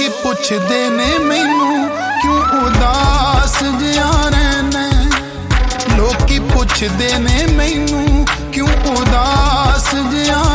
लोकी पुछदे ने मैनू क्यों उदास जिया रहना, लोकी पुछदे ने मैनू क्यों उदास जिया